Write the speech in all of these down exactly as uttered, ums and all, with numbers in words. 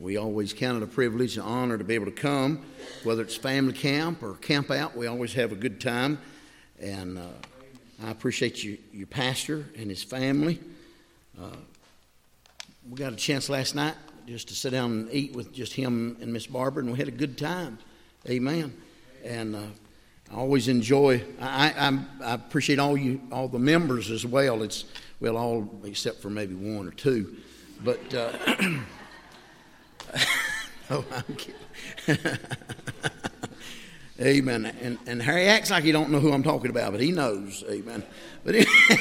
we always count it a privilege and honor to be able to come, whether it's family camp or camp out. We always have a good time, and uh, I appreciate you, your pastor and his family. Uh, we got a chance last night just to sit down and eat with just him and Miss Barbara, and we had a good time. Amen. And uh, I always enjoy. I, I I appreciate all you, all the members as well. It's well, all except for maybe one or two, but. Uh, oh, I'm kidding. Amen. And and Harry acts like he don't know who I'm talking about, but he knows. Amen. But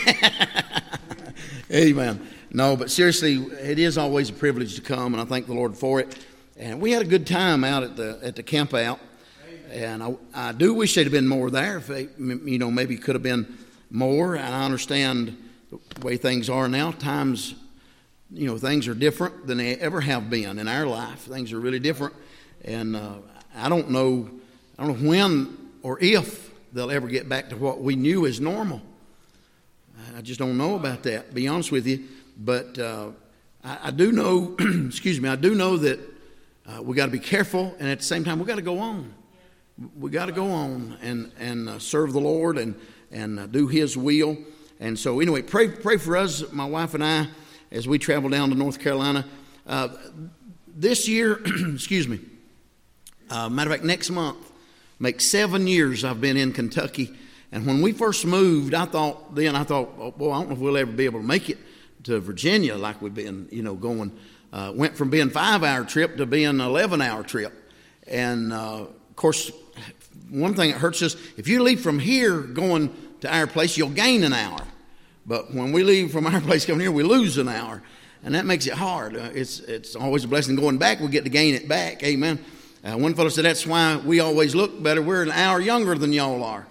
amen. No, but seriously, it is always a privilege to come, and I thank the Lord for it. And we had a good time out at the at the camp out, and I, I do wish there'd have been more there. If they, you know, maybe could have been more. And I understand the way things are now. Times, you know, things are different than they ever have been in our life. Things are really different, and uh, I don't know, I don't know when or if they'll ever get back to what we knew as normal. I just don't know about that, to be honest with you. But uh, I, I do know, excuse me, I do know that uh, we got to be careful, and at the same time, we got to go on. We got to go on and and uh, serve the Lord and and uh, do His will. And so, anyway, pray pray for us, my wife and I, as we travel down to North Carolina uh, this year. Excuse me. Uh, matter of fact, next month makes seven years I've been in Kentucky. And when we first moved, I thought then I thought, oh, boy, I don't know if we'll ever be able to make it to Virginia like we've been, you know, going. Uh, went from being a five-hour trip to being an eleven-hour trip. And, uh, of course, one thing that hurts us, if you leave from here going to our place, you'll gain an hour. But when we leave from our place coming here, we lose an hour. And that makes it hard. Uh, it's it's always a blessing going back. We get to gain it back. Amen. Uh, one fellow said, that's why we always look better. We're an hour younger than y'all are.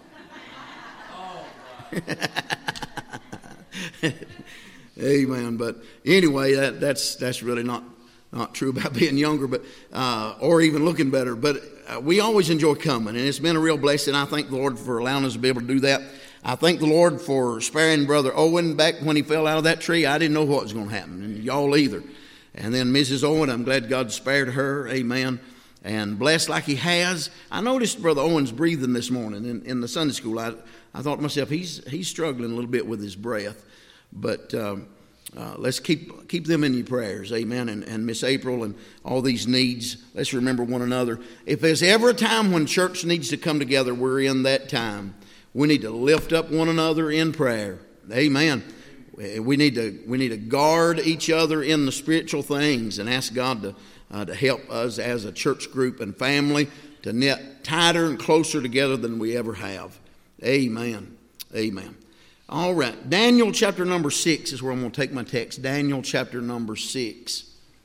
Amen. But anyway, that, that's that's really not, not true about being younger, but uh, or even looking better. But uh, we always enjoy coming, and it's been a real blessing. I thank the Lord for allowing us to be able to do that. I thank the Lord for sparing Brother Owen back when he fell out of that tree. I didn't know what was going to happen, and y'all either. And then Missus Owen, I'm glad God spared her. Amen. And blessed like he has. I noticed Brother Owen's breathing this morning in, in the Sunday school. I, I thought to myself, he's he's struggling a little bit with his breath. But um, uh, let's keep keep them in your prayers. Amen. And, and Miss April and all these needs. Let's remember one another. If there's ever a time when church needs to come together, we're in that time. We need to lift up one another in prayer. Amen. We need to we need to guard each other in the spiritual things and ask God to Uh, to help us as a church group and family to knit tighter and closer together than we ever have. Amen. Amen. All right. Daniel chapter number six is where I'm going to take my text. Daniel chapter number six.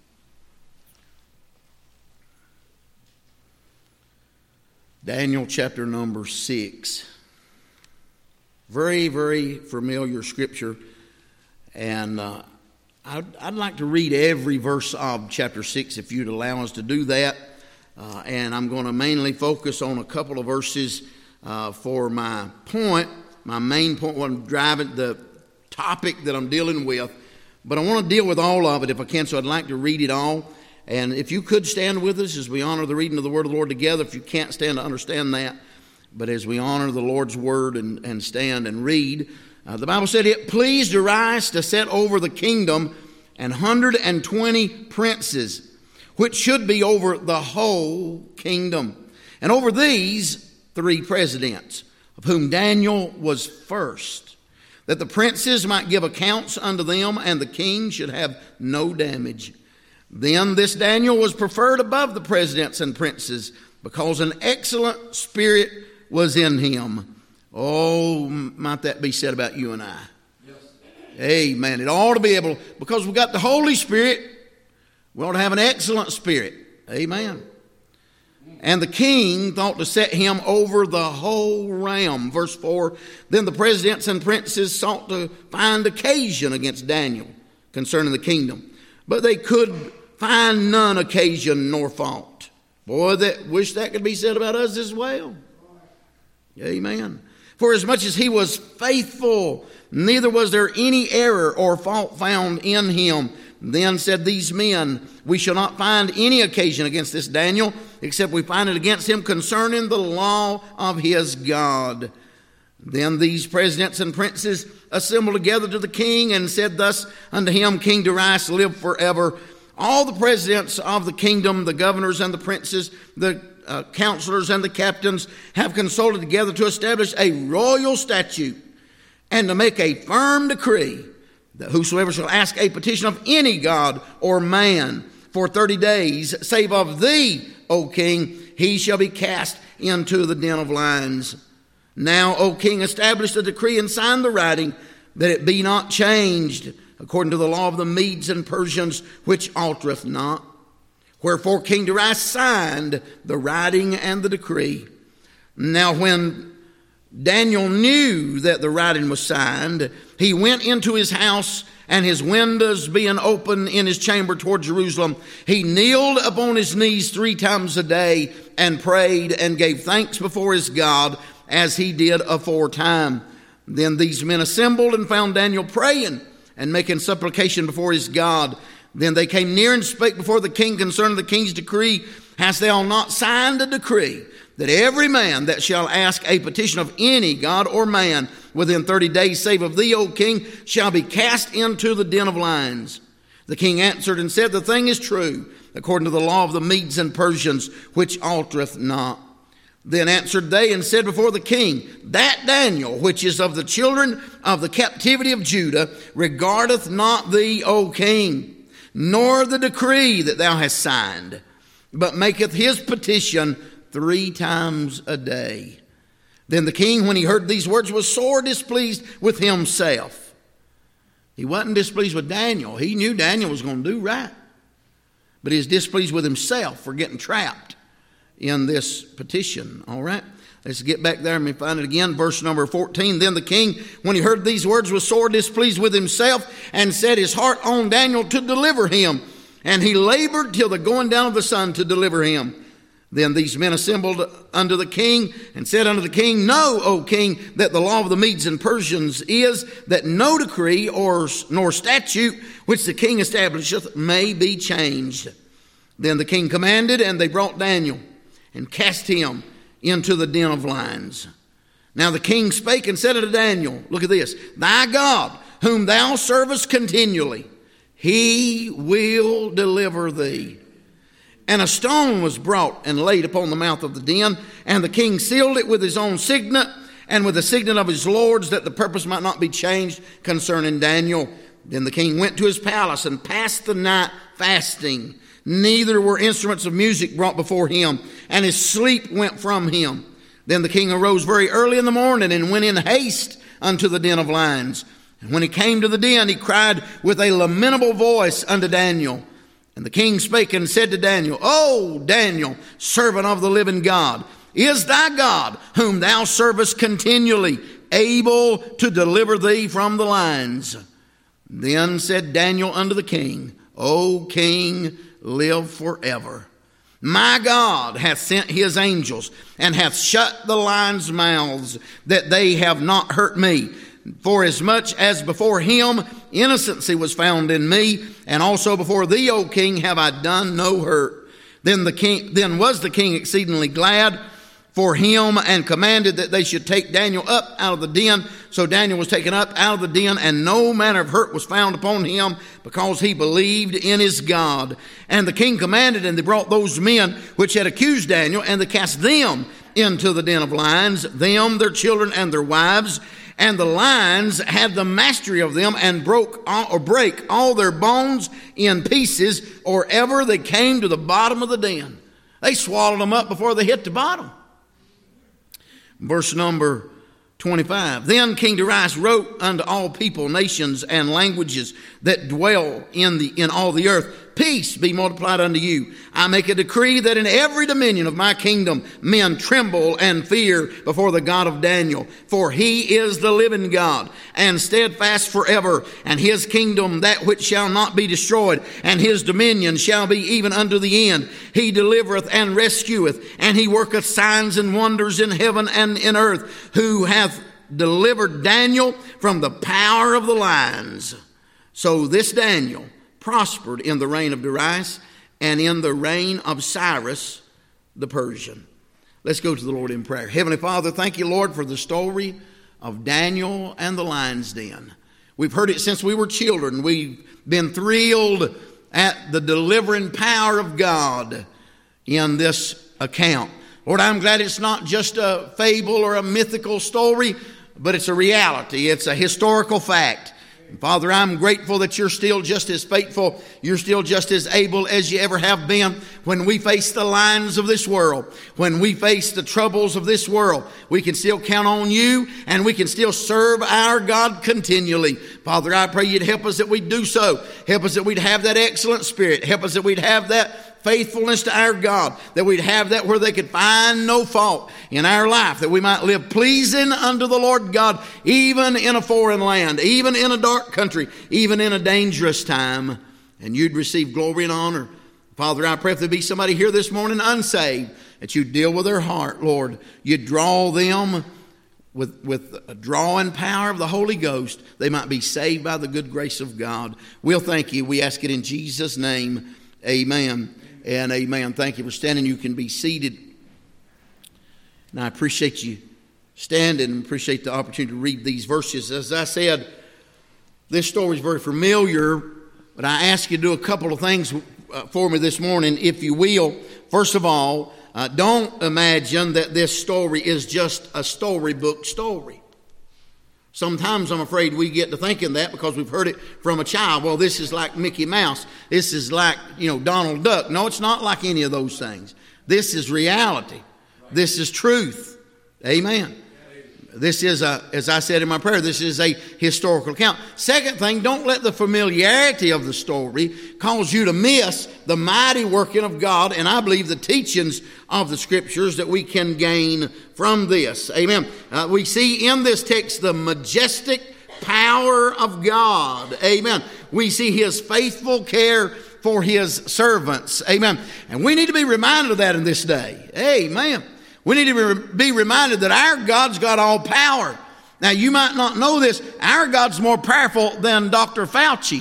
Daniel chapter number six. Very, very familiar scripture. And uh I'd, I'd like to read every verse of chapter six if you'd allow us to do that. Uh, and I'm going to mainly focus on a couple of verses uh, for my point, my main point, what I'm driving, the topic that I'm dealing with. But I want to deal with all of it if I can, so I'd like to read it all. And if you could stand with us as we honor the reading of the Word of the Lord together, if you can't stand to understand that, but as we honor the Lord's Word and, and stand and read. Uh, the Bible said, it pleased Darius to set over the kingdom an hundred and twenty princes, which should be over the whole kingdom. And over these three presidents, of whom Daniel was first, that the princes might give accounts unto them, and the king should have no damage. Then this Daniel was preferred above the presidents and princes, because an excellent spirit was in him. Oh, might that be said about you and I? Yes. Amen. It ought to be able, because we've got the Holy Spirit, we ought to have an excellent spirit. Amen. And the king thought to set him over the whole realm. Verse four, then the presidents and princes sought to find occasion against Daniel concerning the kingdom, but they could find none occasion nor fault. Boy, that wish that could be said about us as well. Amen. For as much as he was faithful, neither was there any error or fault found in him. Then said these men, we shall not find any occasion against this Daniel, except we find it against him concerning the law of his God. Then these presidents and princes assembled together to the king and said thus unto him, King Darius, live forever. All the presidents of the kingdom, the governors and the princes, the uh, counselors and the captains have consulted together to establish a royal statute and to make a firm decree that whosoever shall ask a petition of any god or man for thirty days, save of thee, O king, he shall be cast into the den of lions. Now, O king, establish the decree and sign the writing, that it be not changed, according to the law of the Medes and Persians, which altereth not. Wherefore King Darius signed the writing and the decree. Now when Daniel knew that the writing was signed, he went into his house, and his windows being open in his chamber toward Jerusalem, he kneeled upon his knees three times a day and prayed and gave thanks before his God, as he did aforetime. Then these men assembled and found Daniel praying and making supplication before his God. Then they came near and spake before the king concerning the king's decree. Hast thou not signed a decree that every man that shall ask a petition of any god or man within thirty days, save of thee, O king, shall be cast into the den of lions? The king answered and said, the thing is true, according to the law of the Medes and Persians, which altereth not. Then answered they and said before the king, that Daniel, which is of the children of the captivity of Judah, regardeth not thee, O king, nor the decree that thou hast signed, but maketh his petition three times a day. Then the king, when he heard these words, was sore displeased with himself. He wasn't displeased with Daniel. He knew Daniel was going to do right. But he was displeased with himself for getting trapped in this petition. All right, let's get back there and we find it again. Verse number fourteen. Then the king, when he heard these words, was sore displeased with himself, and set his heart on Daniel to deliver him. And he labored till the going down of the sun to deliver him. Then these men assembled unto the king and said unto the king, know, O king, that the law of the Medes and Persians is that no decree or nor statute which the king establisheth may be changed. Then the king commanded, and they brought Daniel and cast him into the den of lions. Now the king spake and said unto Daniel, look at this, thy God, whom thou servest continually, he will deliver thee. And a stone was brought and laid upon the mouth of the den, and the king sealed it with his own signet, and with the signet of his lords, that the purpose might not be changed concerning Daniel. Then the king went to his palace and passed the night fasting. Neither were instruments of music brought before him, and his sleep went from him. Then the king arose very early in the morning and went in haste unto the den of lions. And when he came to the den, he cried with a lamentable voice unto Daniel. And the king spake and said to Daniel, O Daniel, servant of the living God, is thy God, whom thou servest continually, able to deliver thee from the lions? Then said Daniel unto the king, O king, live forever. My God hath sent his angels, and hath shut the lions' mouths, that they have not hurt me. For as much as before him innocency was found in me, and also before thee, O king, have I done no hurt. Then the king, then was the king exceedingly glad for him, and commanded that they should take Daniel up out of the den. So Daniel was taken up out of the den, and no manner of hurt was found upon him, because he believed in his God. And the king commanded, and they brought those men which had accused Daniel, and they cast them into the den of lions, them, their children, and their wives. And the lions had the mastery of them, and broke all, or break all their bones in pieces, or ever they came to the bottom of the den. They swallowed them up before they hit the bottom. Verse number twenty-five. Then King Darius wrote unto all people, nations, and languages that dwell in the in all the earth, peace be multiplied unto you. I make a decree that in every dominion of my kingdom men tremble and fear before the God of Daniel. For he is the living God, and steadfast forever, and his kingdom that which shall not be destroyed, and his dominion shall be even unto the end. He delivereth and rescueth, and he worketh signs and wonders in heaven and in earth, who hath delivered Daniel from the power of the lions. So this Daniel prospered in the reign of Darius and in the reign of Cyrus the Persian. Let's go to the Lord in prayer. Heavenly Father, thank you, Lord, for the story of Daniel and the lion's den. We've heard it since we were children. We've been thrilled at the delivering power of God in this account. Lord, I'm glad it's not just a fable or a mythical story, but it's a reality. It's a historical fact. And Father, I'm grateful that you're still just as faithful. You're still just as able as you ever have been. When we face the lions of this world, when we face the troubles of this world, we can still count on you and we can still serve our God continually. Father, I pray you'd help us that we'd do so. Help us that we'd have that excellent spirit. Help us that we'd have that faithfulness to our God, that we'd have that where they could find no fault in our life, that we might live pleasing unto the Lord God, even in a foreign land, even in a dark country, even in a dangerous time, and you'd receive glory and honor. Father, I pray if there be somebody here this morning unsaved, that you'd deal with their heart, Lord. You'd draw them with, with a drawing power of the Holy Ghost. They might be saved by the good grace of God. We'll thank you. We ask it in Jesus' name. Amen. And amen. Thank you for standing. You can be seated. And I appreciate you standing and appreciate the opportunity to read these verses. As I said, this story is very familiar, but I ask you to do a couple of things for me this morning, if you will. First of all, uh, don't imagine that this story is just a storybook story. Sometimes I'm afraid we get to thinking that because we've heard it from a child. Well, this is like Mickey Mouse. This is like, you know, Donald Duck. No, it's not like any of those things. This is reality. This is truth. Amen. This is, a, as I said in my prayer, this is a historical account. Second thing, don't let the familiarity of the story cause you to miss the mighty working of God, and I believe the teachings of the Scriptures that we can gain from this. Amen. Uh, we see in this text the majestic power of God. Amen. We see His faithful care for His servants. Amen. And we need to be reminded of that in this day. Amen. We need to be reminded that our God's got all power. Now, you might not know this. Our God's more powerful than Doctor Fauci.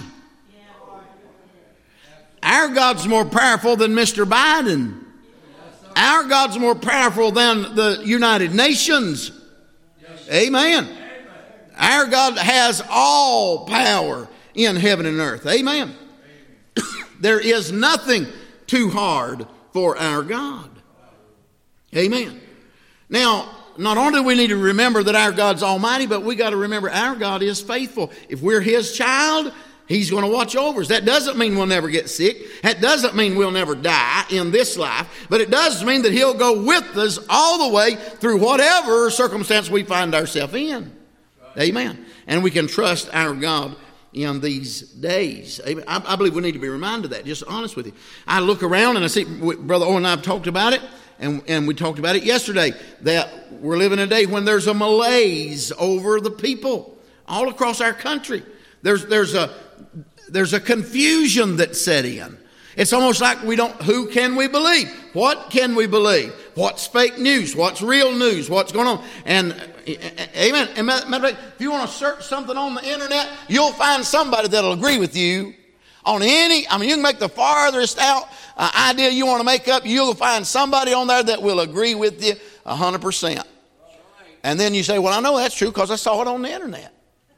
Our God's more powerful than Mister Biden. Our God's more powerful than the United Nations. Amen. Our God has all power in heaven and earth. Amen. There is nothing too hard for our God. Amen. Now, not only do we need to remember that our God's almighty, but we got to remember our God is faithful. If we're His child, He's going to watch over us. That doesn't mean we'll never get sick. That doesn't mean we'll never die in this life. But it does mean that He'll go with us all the way through whatever circumstance we find ourselves in. Amen. And we can trust our God in these days. I, I believe we need to be reminded of that, just honest with you. I look around and I see, Brother Owen and I have talked about it. And, and we talked about it yesterday, that we're living in a day when there's a malaise over the people all across our country. There's, there's, a, there's a confusion that's set in. It's almost like we don't, who can we believe? What can we believe? What's fake news? What's real news? What's going on? And amen. And matter of fact, if you want to search something on the internet, you'll find somebody that'll agree with you on any, I mean, you can make the farthest out uh, idea you want to make up. You'll find somebody on there that will agree with you one hundred percent. And then you say, well, I know that's true because I saw it on the internet.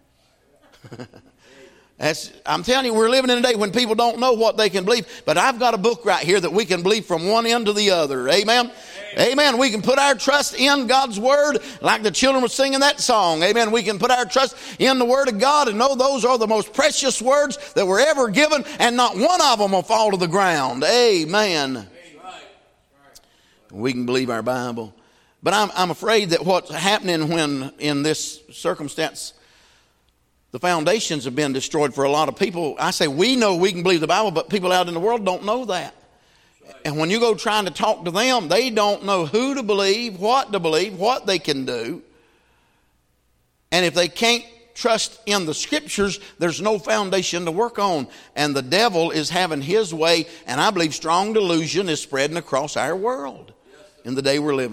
That's, I'm telling you, we're living in a day when people don't know what they can believe. But I've got a book right here that we can believe from one end to the other. Amen? Amen. Amen. We can put our trust in God's Word like the children were singing that song. Amen. We can put our trust in the Word of God and know those are the most precious words that were ever given, and not one of them will fall to the ground. Amen. Amen. We can believe our Bible. But I'm, I'm afraid that what's happening when in this circumstance the foundations have been destroyed for a lot of people. I say we know we can believe the Bible, but people out in the world don't know that. And when you go trying to talk to them, they don't know who to believe, what to believe, what they can do. And if they can't trust in the Scriptures, there's no foundation to work on. And the devil is having his way, and I believe strong delusion is spreading across our world in the day we're living.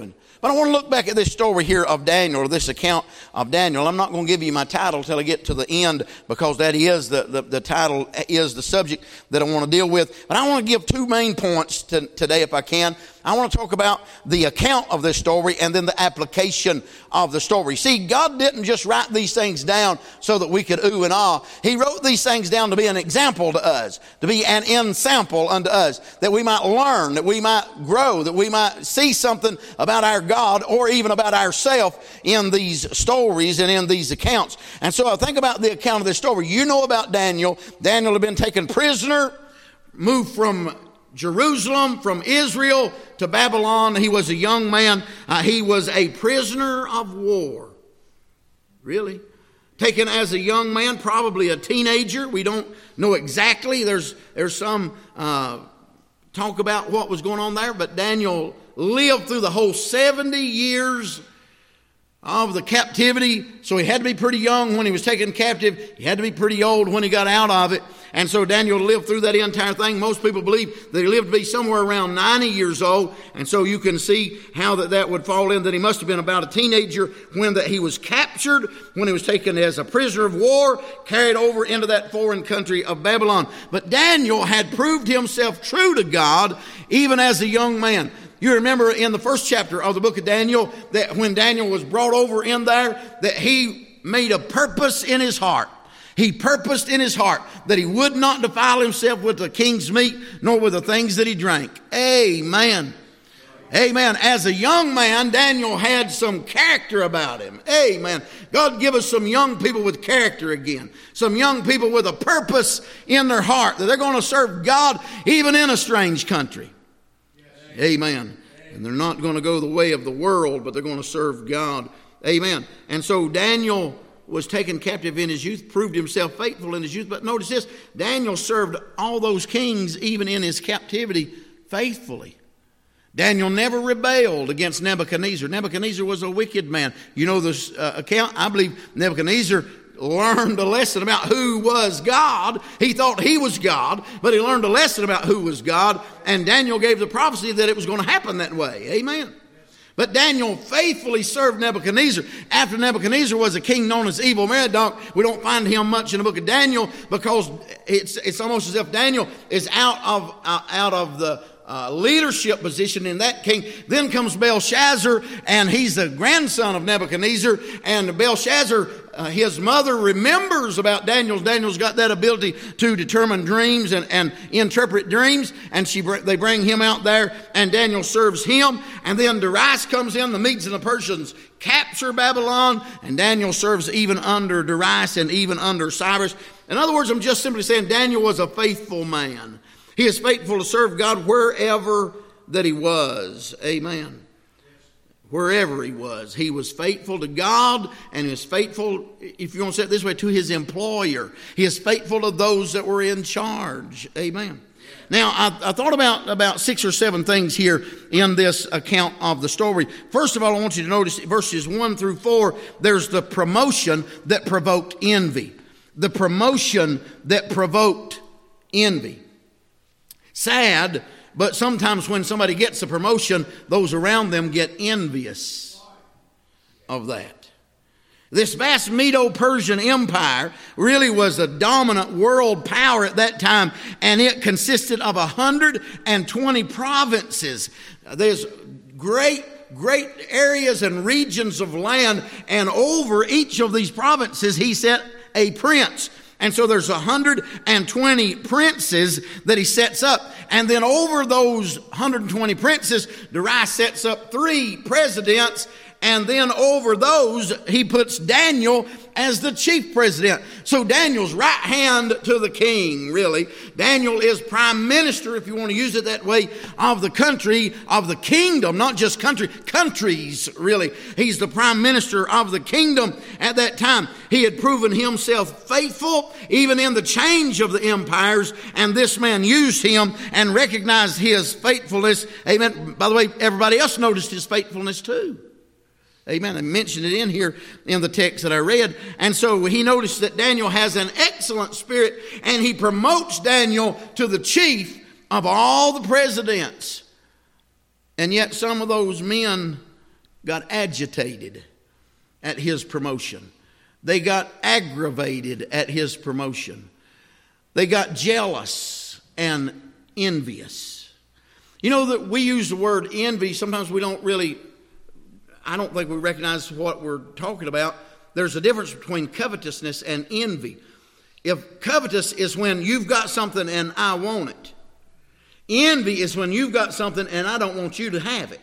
But I want to look back at this story here of Daniel, or this account of Daniel. I'm not going to give you my title till I get to the end, because that is the, the, the title is the subject that I want to deal with. But I want to give two main points to, today if I can. I want to talk about the account of this story and then the application of the story. See, God didn't just write these things down so that we could ooh and ah. He wrote these things down to be an example to us, to be an ensample unto us, that we might learn, that we might grow, that we might see something about our God or even about ourselves in these stories and in these accounts. And so I think about the account of this story. You know about Daniel. Daniel had been taken prisoner, moved from Jerusalem, from Israel to Babylon. He was a young man. Uh, he was a prisoner of war. Really? Taken as a young man, probably a teenager. We don't know exactly. There's, there's some uh, talk about what was going on there, but Daniel lived through the whole seventy years of the captivity. So he had to be pretty young when he was taken captive. He had to be pretty old when he got out of it. And so Daniel lived through that entire thing. Most people believe that he lived to be somewhere around ninety years old. And so you can see how that, that would fall in, that he must have been about a teenager when that he was captured, when he was taken as a prisoner of war, carried over into that foreign country of Babylon. But Daniel had proved himself true to God even as a young man. You remember in the first chapter of the book of Daniel that when Daniel was brought over in there, that he made a purpose in his heart. He purposed in his heart that he would not defile himself with the king's meat, nor with the things that he drank. Amen. Amen. As a young man, Daniel had some character about him. Amen. God give us some young people with character again. Some young people with a purpose in their heart that they're going to serve God even in a strange country. Amen. And they're not going to go the way of the world, but they're going to serve God. Amen. And so Daniel was taken captive in his youth, proved himself faithful in his youth. But notice this, Daniel served all those kings, even in his captivity, faithfully. Daniel never rebelled against Nebuchadnezzar. Nebuchadnezzar was a wicked man. You know this uh, account? I believe Nebuchadnezzar learned a lesson about who was God. He thought he was God, but he learned a lesson about who was God, and Daniel gave the prophecy that it was going to happen that way. Amen. But Daniel faithfully served Nebuchadnezzar. After Nebuchadnezzar was a king known as Evil Merodach, we don't find him much in the book of Daniel, because it's it's almost as if Daniel is out of uh, out of the Uh, leadership position in that king. Then comes Belshazzar, and he's the grandson of Nebuchadnezzar. And Belshazzar, uh, his mother remembers about Daniel. Daniel's got that ability to determine dreams and, and interpret dreams. And she they bring him out there, and Daniel serves him. And then Darius comes in. The Medes and the Persians capture Babylon, and Daniel serves even under Darius and even under Cyrus. In other words, I'm just simply saying Daniel was a faithful man. He is faithful to serve God wherever that he was. Amen. Wherever he was. He was faithful to God, and he was faithful, if you want to say it this way, to his employer. He is faithful to those that were in charge. Amen. Now, I, I thought about, about six or seven things here in this account of the story. First of all, I want you to notice verses one through four, there's the promotion that provoked envy. The promotion that provoked envy. Sad, but sometimes when somebody gets a promotion, those around them get envious of that. This vast Medo-Persian Empire really was a dominant world power at that time, and it consisted of one hundred twenty provinces. There's great great areas and regions of land, and over each of these provinces he set a prince. And so there's one hundred twenty princes that he sets up. And then over those one hundred twenty princes, Darius sets up three presidents. And then over those, he puts Daniel as the chief president. So Daniel's right hand to the king, really. Daniel is prime minister, if you want to use it that way, of the country, of the kingdom, not just country, countries, really. He's the prime minister of the kingdom at that time. He had proven himself faithful, even in the change of the empires, and this man used him and recognized his faithfulness. Amen. By the way, everybody else noticed his faithfulness too. Amen. I mentioned it in here in the text that I read. And so he noticed that Daniel has an excellent spirit, and he promotes Daniel to the chief of all the presidents. And yet some of those men got agitated at his promotion. They got aggravated at his promotion. They got jealous and envious. You know that we use the word envy. Sometimes we don't really, I don't think we recognize what we're talking about. There's a difference between covetousness and envy. If covetous is when you've got something and I want it. Envy is when you've got something and I don't want you to have it.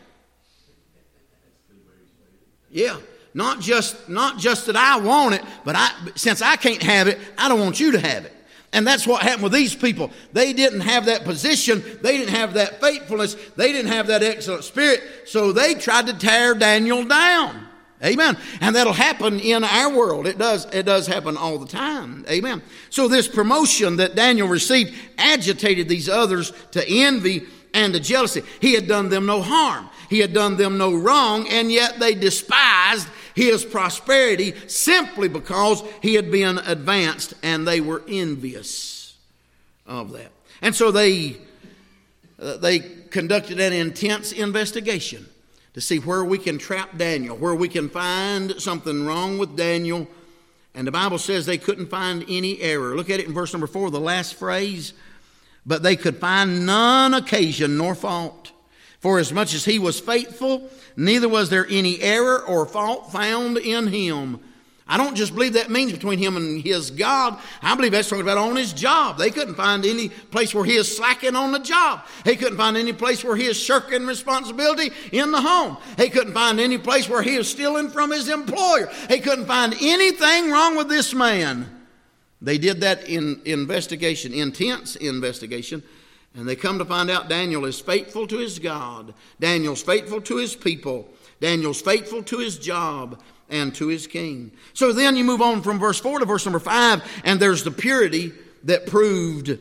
Yeah. Not just, not just that I want it, but I, since I can't have it, I don't want you to have it. And that's what happened with these people. They didn't have that position. They didn't have that faithfulness. They didn't have that excellent spirit. So they tried to tear Daniel down. Amen. And that'll happen in our world. It does, it does happen all the time. Amen. So this promotion that Daniel received agitated these others to envy and to jealousy. He had done them no harm. He had done them no wrong, and yet they despised his prosperity simply because he had been advanced, and they were envious of that. And so they, uh, they conducted an intense investigation to see where we can trap Daniel, where we can find something wrong with Daniel. And the Bible says they couldn't find any error. Look at it in verse number four, the last phrase. But they could find none occasion nor fault. For as much as he was faithful, neither was there any error or fault found in him. I don't just believe that means between him and his God. I believe that's talking about on his job. They couldn't find any place where he is slacking on the job. He couldn't find any place where he is shirking responsibility in the home. He couldn't find any place where he is stealing from his employer. He couldn't find anything wrong with this man. They did that in investigation, intense investigation. And they come to find out Daniel is faithful to his God. Daniel's faithful to his people. Daniel's faithful to his job and to his king. So then you move on from verse four to verse number five, and there's the purity that proved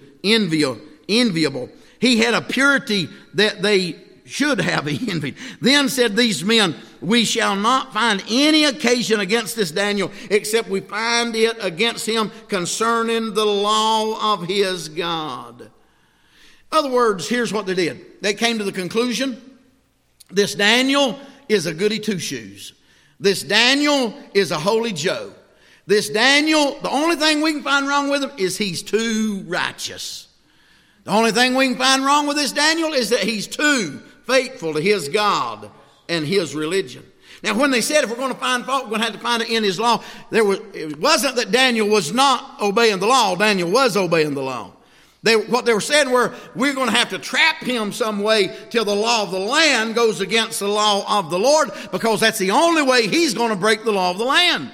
enviable. He had a purity that they should have envied. Then said these men, we shall not find any occasion against this Daniel, except we find it against him concerning the law of his God. In other words, here's what they did. They came to the conclusion, this Daniel is a goody two-shoes. This Daniel is a holy Joe. This Daniel, the only thing we can find wrong with him is he's too righteous. The only thing we can find wrong with this Daniel is that he's too faithful to his God and his religion. Now, when they said if we're going to find fault, we're going to have to find it in his law, there was, it wasn't that Daniel was not obeying the law. Daniel was obeying the law. They, what they were saying were, we're going to have to trap him some way till the law of the land goes against the law of the Lord, because that's the only way he's going to break the law of the land.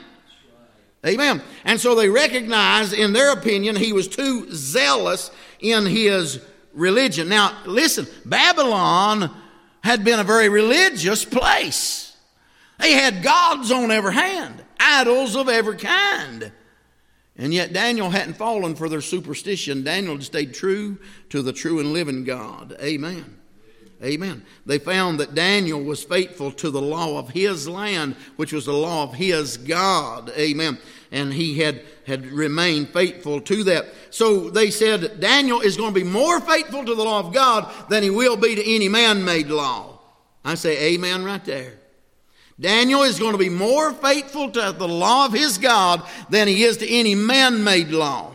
Amen. And so they recognized, in their opinion, he was too zealous in his religion. Now, listen, Babylon had been a very religious place. They had gods on every hand, idols of every kind. And yet Daniel hadn't fallen for their superstition. Daniel stayed true to the true and living God. Amen. Amen. They found that Daniel was faithful to the law of his land, which was the law of his God. Amen. And he had, had remained faithful to that. So they said Daniel is going to be more faithful to the law of God than he will be to any man-made law. I say amen right there. Daniel is going to be more faithful to the law of his God than he is to any man-made law.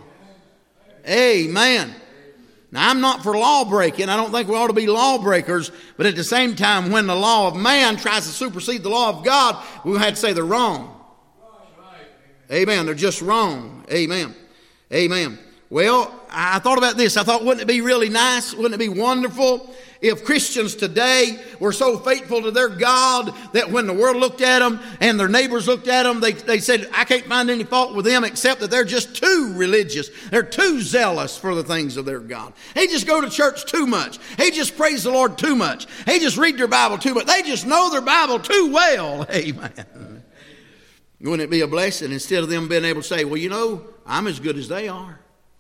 Amen. Now, I'm not for law breaking. I don't think we ought to be lawbreakers. But at the same time, when the law of man tries to supersede the law of God, we have to say they're wrong. Amen. They're just wrong. Amen. Amen. Well, I thought about this. I thought, wouldn't it be really nice? Wouldn't it be wonderful if Christians today were so faithful to their God that when the world looked at them and their neighbors looked at them, they, they said, I can't find any fault with them except that they're just too religious. They're too zealous for the things of their God. They just go to church too much. They just praise the Lord too much. They just read their Bible too much. They just know their Bible too well. Amen. Wouldn't it be a blessing instead of them being able to say, well, you know, I'm as good as they are.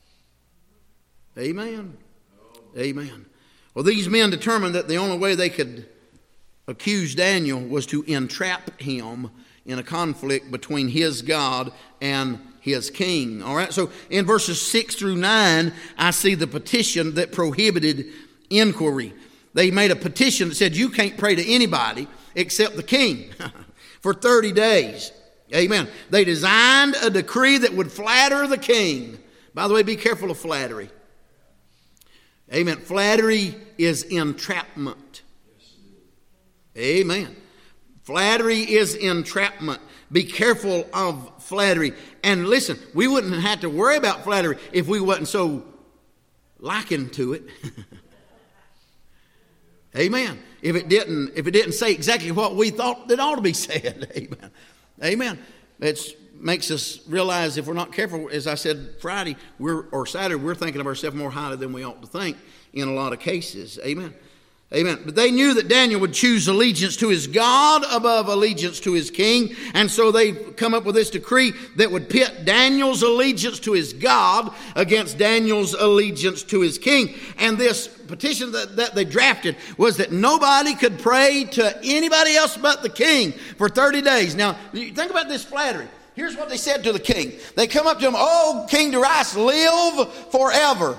Amen. Amen. Well, these men determined that the only way they could accuse Daniel was to entrap him in a conflict between his God and his king. All right. So in verses six through nine, I see the petition that prohibited inquiry. They made a petition that said you can't pray to anybody except the king for thirty days. Amen. They designed a decree that would flatter the king. By the way, be careful of flattery. Amen. Flattery is entrapment. Amen. Flattery is entrapment. Be careful of flattery. And listen, we wouldn't have to worry about flattery if we wasn't so likened to it. Amen. If it didn't, if it didn't say exactly what we thought it ought to be said. Amen. Amen. It makes us realize if we're not careful, as I said Friday we're, or Saturday, we're thinking of ourselves more highly than we ought to think in a lot of cases. Amen. Amen. But they knew that Daniel would choose allegiance to his God above allegiance to his king. And so they come up with this decree that would pit Daniel's allegiance to his God against Daniel's allegiance to his king. And this petition that, that they drafted was that nobody could pray to anybody else but the king for thirty days. Now, think about this flattery. Here's what they said to the king. They come up to him, "Oh, King Darius, live forever."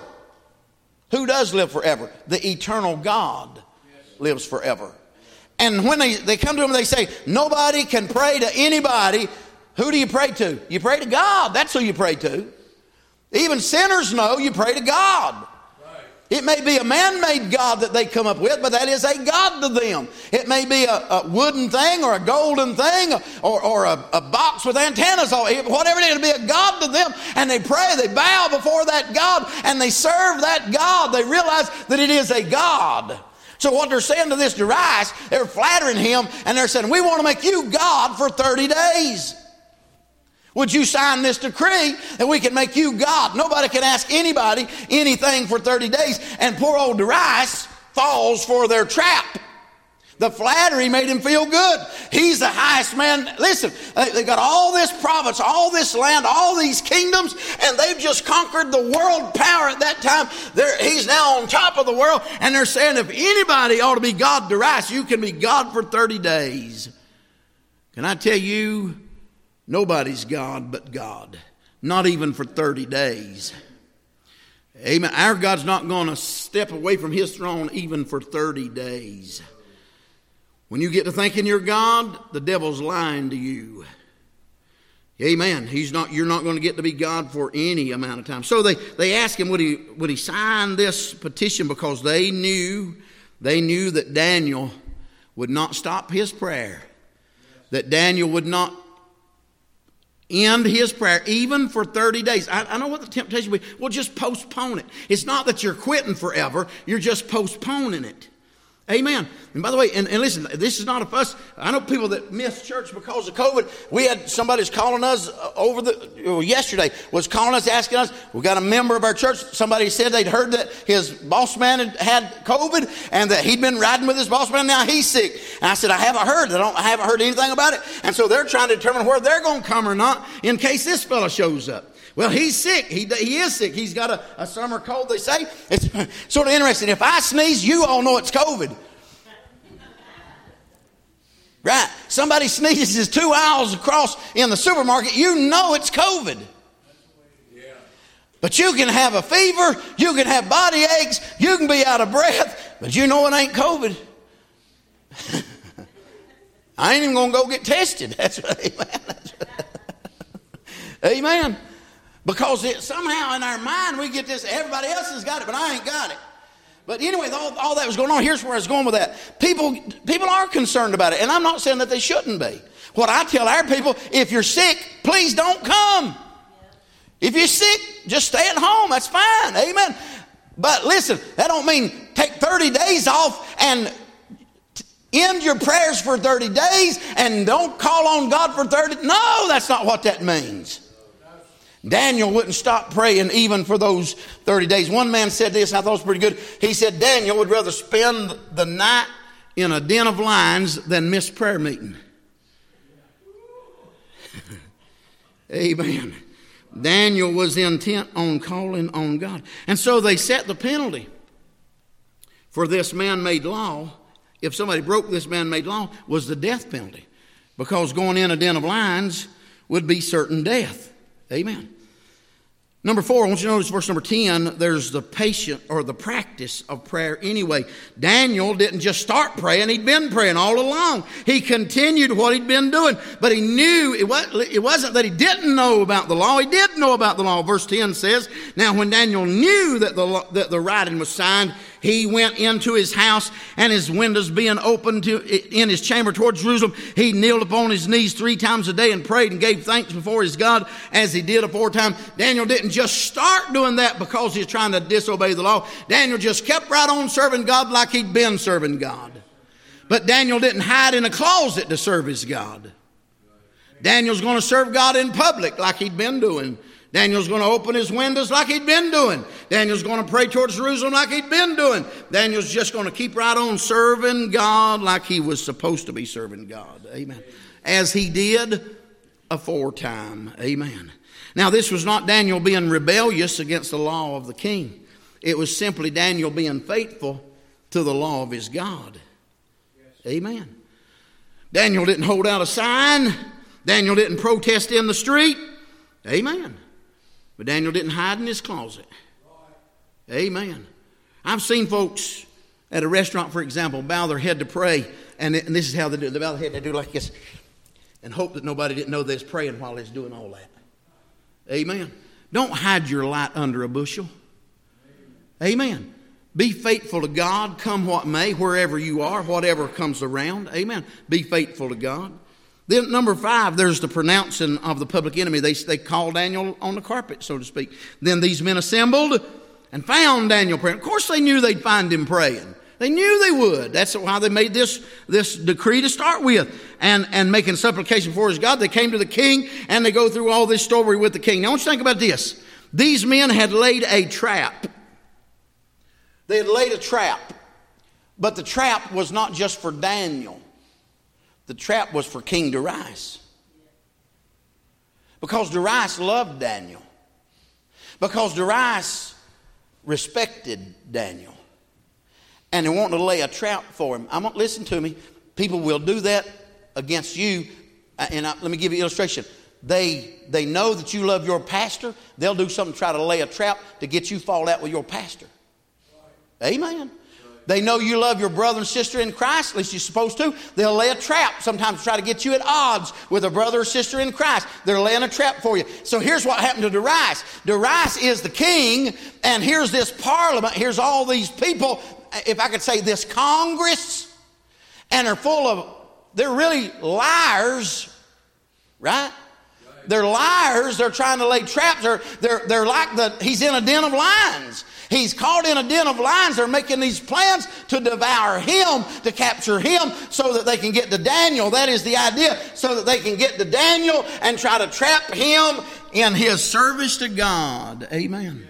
Who does live forever? The eternal God lives forever. And when they, they come to him, they say, nobody can pray to anybody. Who do you pray to? You pray to God. That's who you pray to. Even sinners know you pray to God. Right. It may be a man-made God that they come up with, but that is a God to them. It may be a, a wooden thing or a golden thing or, or a, a box with antennas on it. Whatever it is, it'll be a God to them. And they pray, they bow before that God, and they serve that God. They realize that it is a God. So what they're saying to this Darius, they're flattering him, and they're saying, we want to make you God for thirty days. Would you sign this decree that we can make you God? Nobody can ask anybody anything for thirty days. And poor old Darius falls for their trap. The flattery made him feel good. He's the highest man. Listen, they got all this province, all this land, all these kingdoms, and they've just conquered the world power at that time. They're, he's now on top of the world, and they're saying if anybody ought to be God, Darius, you can be God for thirty days. Can I tell you, nobody's God but God. Not even for thirty days. Amen. Our God's not going to step away from his throne even for thirty days. When you get to thinking you're God, the devil's lying to you. Amen. He's not. You're not going to get to be God for any amount of time. So they, they asked him, would he would he sign this petition, because they knew they knew that Daniel would not stop his prayer, that Daniel would not end his prayer even for thirty days. I, I know what the temptation would be. Well, just postpone it. It's not that you're quitting forever. You're just postponing it. Amen. And by the way, and, and listen, this is not a fuss. I know people that missed church because of COVID. We had somebody's calling us over the, yesterday was calling us, asking us, we got a member of our church, somebody said they'd heard that his boss man had had COVID and that he'd been riding with his boss man, now he's sick. And I said, I haven't heard. I, don't, I haven't heard anything about it. And so they're trying to determine whether they're going to come or not in case this fella shows up. Well, he's sick. He, he is sick. He's got a, a summer cold, they say. It's sort of interesting. If I sneeze, you all know it's COVID. Right. Somebody sneezes two aisles across in the supermarket, you know it's COVID. Yeah. But you can have a fever, you can have body aches, you can be out of breath, but you know it ain't COVID. I ain't even going to go get tested. That's right. Amen. That's right. Amen. Because it, somehow in our mind we get this, everybody else has got it, but I ain't got it. But anyway, all, all that was going on. Here's where I was going with that. People, people are concerned about it, and I'm not saying that they shouldn't be. What I tell our people, if you're sick, please don't come. If you're sick, just stay at home. That's fine. Amen. But listen, that don't mean take thirty days off and end your prayers for thirty days and don't call on God for thirty. No, that's not what that means. Daniel wouldn't stop praying even for those thirty days. One man said this, and I thought it was pretty good. He said Daniel would rather spend the night in a den of lions than miss prayer meeting. Amen. Daniel was intent on calling on God. And so they set the penalty for this man-made law. If somebody broke this man-made law, was the death penalty. Because going in a den of lions would be certain death. Amen. Number four, I want you to notice verse number ten, there's the patient or the practice of prayer anyway. Daniel didn't just start praying, he'd been praying all along. He continued what he'd been doing, but he knew, it, was, it wasn't that he didn't know about the law, he did know about the law. Verse ten says, now when Daniel knew that the, that the writing was signed, he went into his house, and his windows being opened to, in his chamber towards Jerusalem, he kneeled upon his knees three times a day and prayed and gave thanks before his God as he did aforetime. Daniel didn't just start doing that because he was trying to disobey the law. Daniel just kept right on serving God like he'd been serving God. But Daniel didn't hide in a closet to serve his God. Daniel's going to serve God in public like he'd been doing. Daniel's going to open his windows like he'd been doing. Daniel's going to pray towards Jerusalem like he'd been doing. Daniel's just going to keep right on serving God like he was supposed to be serving God. Amen. As he did aforetime. Amen. Now, this was not Daniel being rebellious against the law of the king. It was simply Daniel being faithful to the law of his God. Amen. Daniel didn't hold out a sign. Daniel didn't protest in the street. Amen. But Daniel didn't hide in his closet. Amen. I've seen folks at a restaurant, for example, bow their head to pray. And this is how they do it. They bow their head, they do like this. And hope that nobody didn't know they was praying while they was doing all that. Amen. Don't hide your light under a bushel. Amen. Be faithful to God, come what may, wherever you are, whatever comes around. Amen. Be faithful to God. Then number five, there's the pronouncing of the public enemy. They, they called Daniel on the carpet, so to speak. Then these men assembled and found Daniel praying. Of course they knew they'd find him praying. They knew they would. That's why they made this, this decree to start with. And, and making supplication for his God. They came to the king and they go through all this story with the king. Now I want you to think about this. These men had laid a trap. They had laid a trap. But the trap was not just for Daniel. The trap was for King Darius. Because Darius loved Daniel. Because Darius respected Daniel. And they wanted to lay a trap for him. I'm not, listen to me. People will do that against you. And I, let me give you an illustration. They, they know that you love your pastor. They'll do something to try to lay a trap to get you fall out with your pastor. Amen. They know you love your brother and sister in Christ, at least you're supposed to. They'll lay a trap sometimes to try to get you at odds with a brother or sister in Christ. They're laying a trap for you. So here's what happened to Darius. Darius is the king, and here's this parliament. Here's all these people, if I could say this Congress, and they're full of, they're really liars, right? They're liars. They're trying to lay traps. They're, they're, they're like the, he's in a den of lions. He's caught in a den of lions. They're making these plans to devour him, to capture him so that they can get to Daniel. That is the idea. So that they can get to Daniel and try to trap him in his service to God. Amen.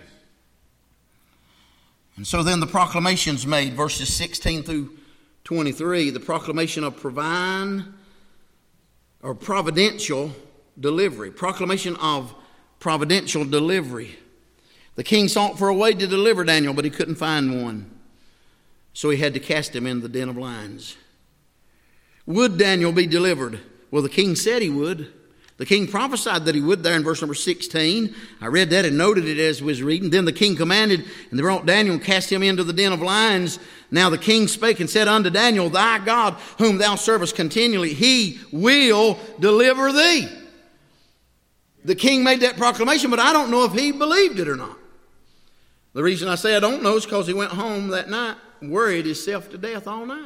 And so then the proclamation's made, verses sixteen through twenty-three. The proclamation of provine or providential delivery. Proclamation of providential delivery. The king sought for a way to deliver Daniel, but he couldn't find one. So he had to cast him in the den of lions. Would Daniel be delivered? Well, the king said he would. The king prophesied that he would there in verse number sixteen. I read that and noted it as I was reading. Then the king commanded, and they brought Daniel and cast him into the den of lions. Now the king spake and said unto Daniel, thy God, whom thou servest continually, he will deliver thee. The king made that proclamation, but I don't know if he believed it or not. The reason I say I don't know is because he went home that night and worried himself to death all night.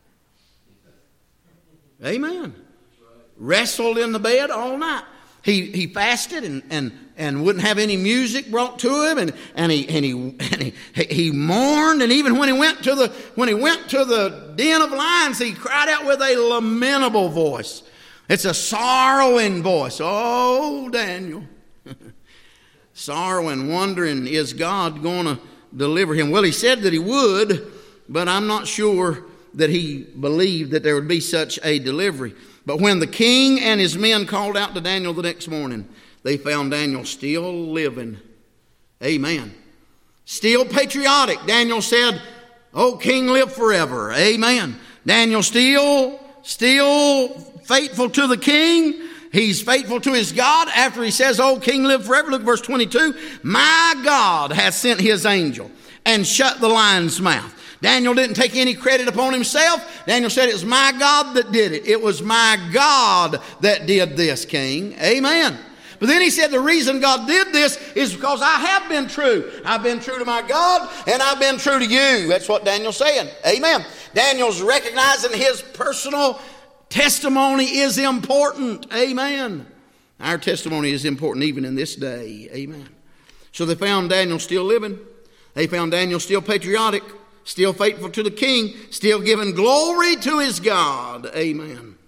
Amen. Wrestled in the bed all night. He he fasted and, and, and wouldn't have any music brought to him, and, and he and he and he he mourned, and even when he went to the when he went to the den of lions, he cried out with a lamentable voice. It's a sorrowing voice. Oh, Daniel. Sorrowing, wondering, is God going to deliver him? Well, he said that he would, but I'm not sure that he believed that there would be such a delivery. But when the king and his men called out to Daniel the next morning, they found Daniel still living. Amen. Still patriotic. Daniel said, oh, king, live forever. Amen. Daniel still, still faithful to the king. He's faithful to his God after he says, "O king, live forever." Look at verse twenty-two. "My God hath sent his angel and shut the lion's mouth." Daniel didn't take any credit upon himself. Daniel said, "It was my God that did it. It was my God that did this, king." Amen. But then he said the reason God did this is because I have been true. I've been true to my God and I've been true to you. That's what Daniel's saying. Amen. Daniel's recognizing his personal testimony is important. Amen. Our testimony is important even in this day. Amen. So they found Daniel still living. They found Daniel still patriotic, still faithful to the king, still giving glory to his God. Amen.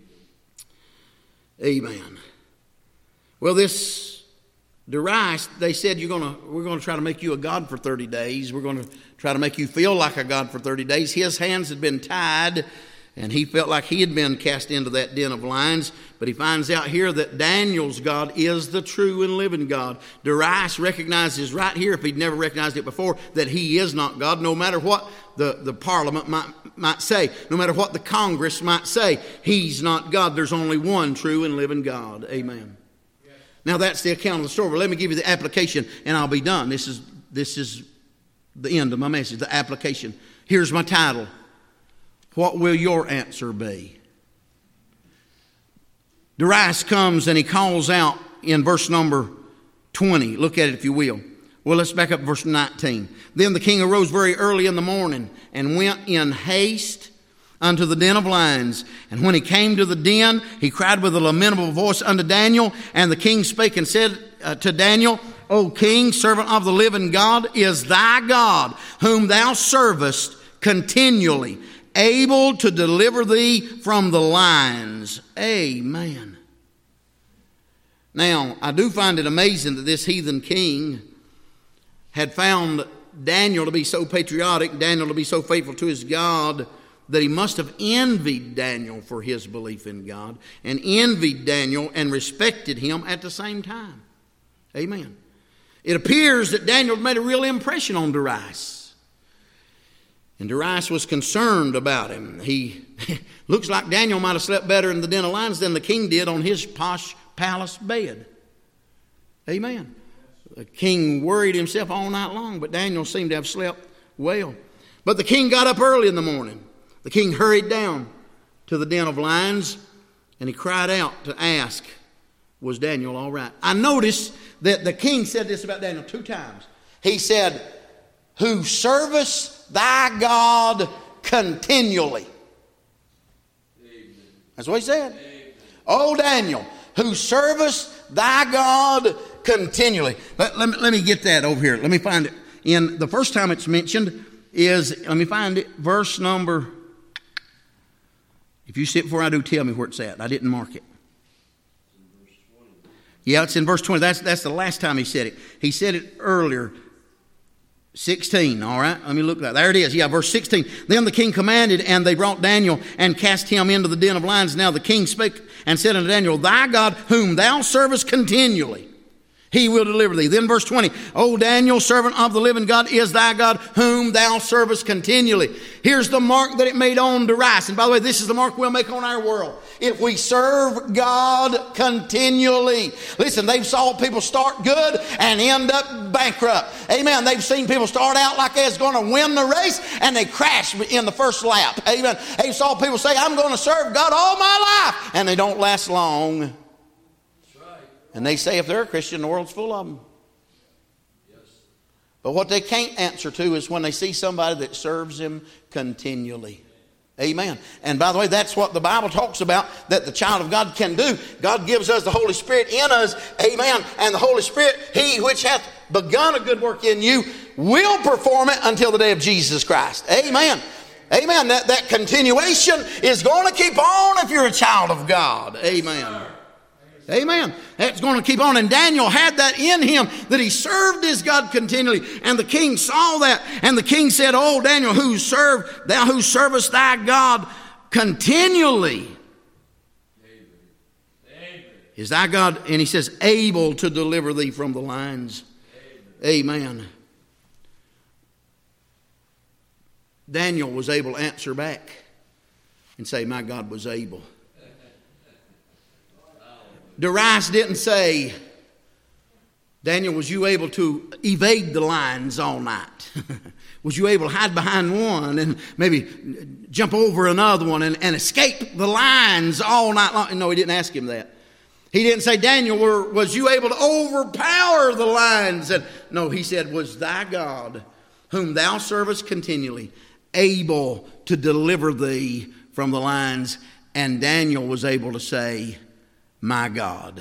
Amen. Well, this Darius, they said, You're gonna, we're going to try to make you a god for thirty days. We're going to try to make you feel like a god for thirty days. His hands had been tied, and he felt like he had been cast into that den of lions. But he finds out here that Daniel's God is the true and living God. Darius recognizes right here, if he'd never recognized it before, that he is not God, no matter what the, the parliament might, might say, no matter what the Congress might say. He's not God. There's only one true and living God. Amen. Yes. Now that's the account of the story. But let me give you the application, and I'll be done. This is, this is the end of my message, the application. Here's my title. What will your answer be? Darius comes and he calls out in verse number twenty. Look at it if you will. Well, let's back up to verse nineteen. "Then the king arose very early in the morning and went in haste unto the den of lions. And when he came to the den, he cried with a lamentable voice unto Daniel. And the king spake and said uh, to Daniel, O king, servant of the living God, is thy God, whom thou servest continually, able to deliver thee from the lions?" Amen. Now, I do find it amazing that this heathen king had found Daniel to be so patriotic, Daniel to be so faithful to his God, that he must have envied Daniel for his belief in God, and envied Daniel and respected him at the same time. Amen. It appears that Daniel made a real impression on Darius. And Darius was concerned about him. He looks like Daniel might have slept better in the den of lions than the king did on his posh palace bed. Amen. The king worried himself all night long, but Daniel seemed to have slept well. But the king got up early in the morning. The king hurried down to the den of lions, and he cried out to ask, was Daniel all right? I noticed that the king said this about Daniel two times. He said, "Who servest thy God continually." Amen. That's what he said. Amen. "O Daniel, who servest thy God continually." Let, let, me, let me get that over here. Let me find it. In the first time it's mentioned is, let me find it, verse number, if you see it before I do, tell me where it's at. I didn't mark it. Yeah, it's in verse twenty. That's, that's the last time he said it. He said it earlier. sixteen, all right? Let me look at that. There it is. Yeah, verse sixteen. "Then the king commanded, and they brought Daniel and cast him into the den of lions. Now the king spake and said unto Daniel, Thy God, whom thou servest continually, he will deliver thee." Then verse twenty, "O Daniel, servant of the living God, is thy God, whom thou servest continually." Here's the mark that it made on Darius. And by the way, this is the mark we'll make on our world. If we serve God continually. Listen, they've saw people start good and end up bankrupt. Amen. They've seen people start out like they was going to win the race and they crash in the first lap. Amen. They've saw people say, "I'm going to serve God all my life," and they don't last long. That's right. And they say if they're a Christian, the world's full of them. Yes. But what they can't answer to is when they see somebody that serves him continually. Amen. And by the way, that's what the Bible talks about that the child of God can do. God gives us the Holy Spirit in us. Amen. And the Holy Spirit, he which hath begun a good work in you, will perform it until the day of Jesus Christ. Amen. Amen. That, that continuation is going to keep on if you're a child of God. Amen. Amen. That's going to keep on. And Daniel had that in him, that he served his God continually. And the king saw that. And the king said, "O Daniel, who served, thou who servest thy God continually, Amen. Is thy God," and he says, "able to deliver thee from the lions." Amen. Amen. Daniel was able to answer back and say, "My God was able." Darius didn't say, Daniel, was you able to evade the lions all night? Was you able to hide behind one and maybe jump over another one and, and escape the lions all night long? No, he didn't ask him that. He didn't say, Daniel, were, was you able to overpower the lions? And no, he said, was thy God, whom thou servest continually, able to deliver thee from the lions? And Daniel was able to say, my God,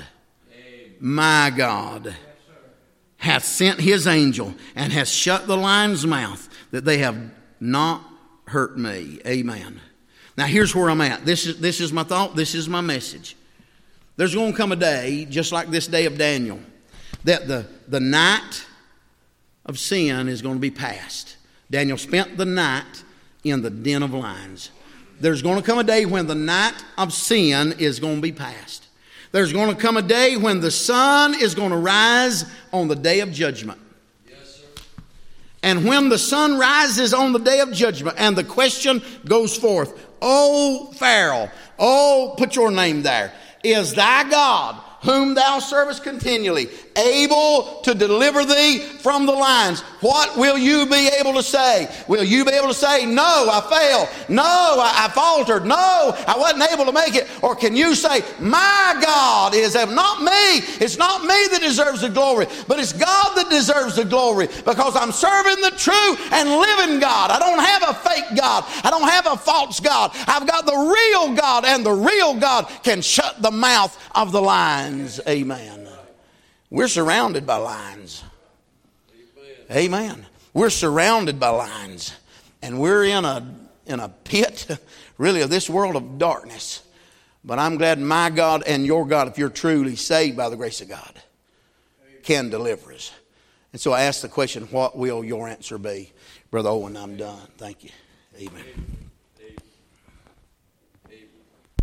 my God hath sent his angel and hath shut the lion's mouth, that they have not hurt me. Amen. Now here's where I'm at. This is, this is my thought. This is my message. There's going to come a day, just like this day of Daniel, that the, the night of sin is going to be past. Daniel spent the night in the den of lions. There's going to come a day when the night of sin is going to be past. There's going to come a day when the sun is going to rise on the day of judgment. Yes, sir. And when the sun rises on the day of judgment and the question goes forth, O Pharaoh, oh, put your name there, is thy God, whom thou servest continually, able to deliver thee from the lions? What will you be able to say? Will you be able to say, no, I failed. No, I, I faltered. No, I wasn't able to make it. Or can you say, my God is able? Not me. It's not me that deserves the glory, but it's God that deserves the glory, because I'm serving the true and living God. I don't have a fake God. I don't have a false God. I've got the real God, and the real God can shut the mouth of the lions. Amen. We're surrounded by lions. Amen. Amen. We're surrounded by lions. And we're in a in a pit, really, of this world of darkness. But I'm glad my God and your God, if you're truly saved by the grace of God, can deliver us. And so I ask the question, what will your answer be? Brother Owen, I'm done. Thank you. Amen.